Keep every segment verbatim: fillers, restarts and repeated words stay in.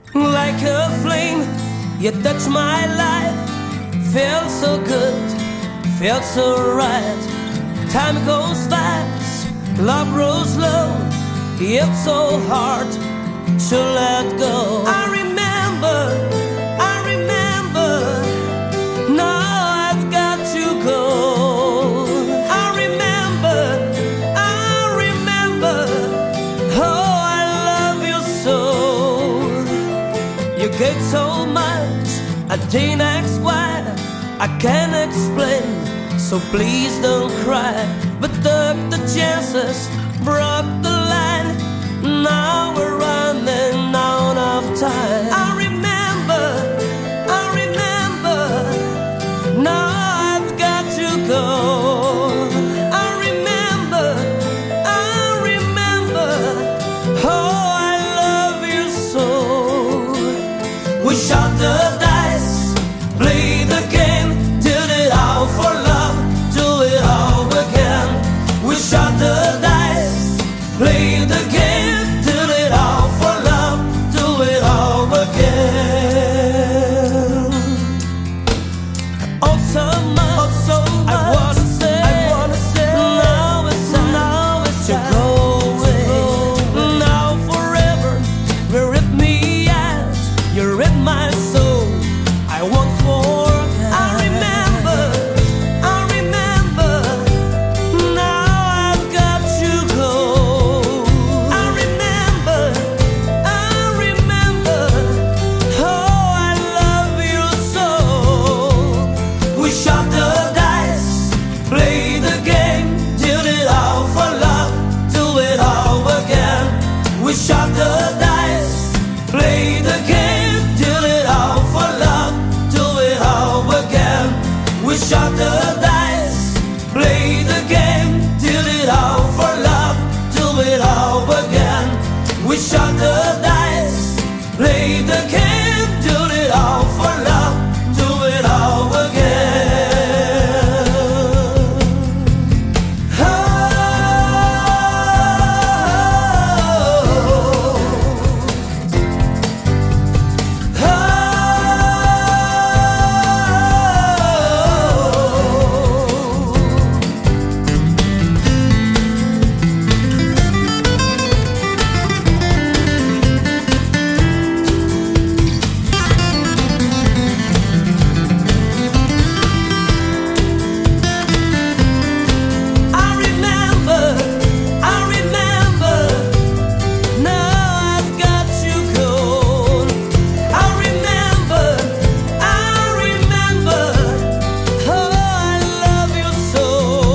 Like a flame, you touch my life. Felt so good, felt so right. Time goes fast, love grows low. It's so hard to let go. I remember, I remember. Now I've got to go. I remember, I remember. Oh, I love you so. You gave so much, I didn't ask why. I can't explain, so please don't cry. But took the chances, broke the line. Now we're running out of time. I remember, I remember. Now I've got to go. I remember, I remember. Oh, I love you so. We shot the dice, play the game, did it all for love, do it all again. We shot the dice, play the game, did it all for love, do it all again. Oh, so much, oh, so much. I wanna say, I wanna say, now it's time, now it's to go away. Now forever, you rip me out, you rip my soul. I won't forget. I remember, I remember. Now I've got to go. I remember, I remember. Oh, I love you so. We shot the dice, play the game, did it all for love, do it all again. We shot the dice, play the game, did it all for love, do it all again. We shot the dice, play the game, did it all for love, do it all again. We shot the dice, play the game, did it all for love, do it all again. Oh, I remember, I remember. Now I've got to go. I remember, I remember. Oh, I love you so.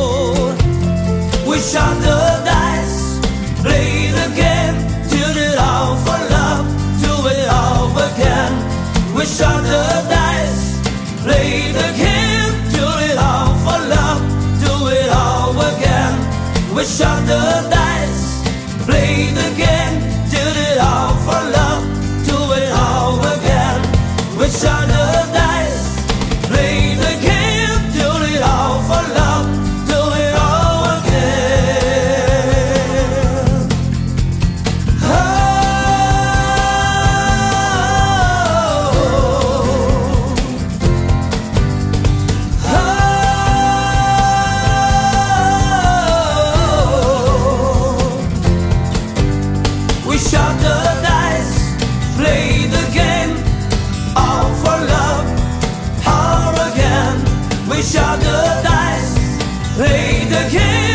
We shot the dice, play the game, did it all for love, do it all again. We shot the dice, play the game, do it all for love, do it all again. We shot the dice, play the game, did it all for love, do it all again. We shot the dice, play the game, do it all for love, do it all again. Oh, we shot the dice, play the game, all for love, all again. We shot the dice, play the game.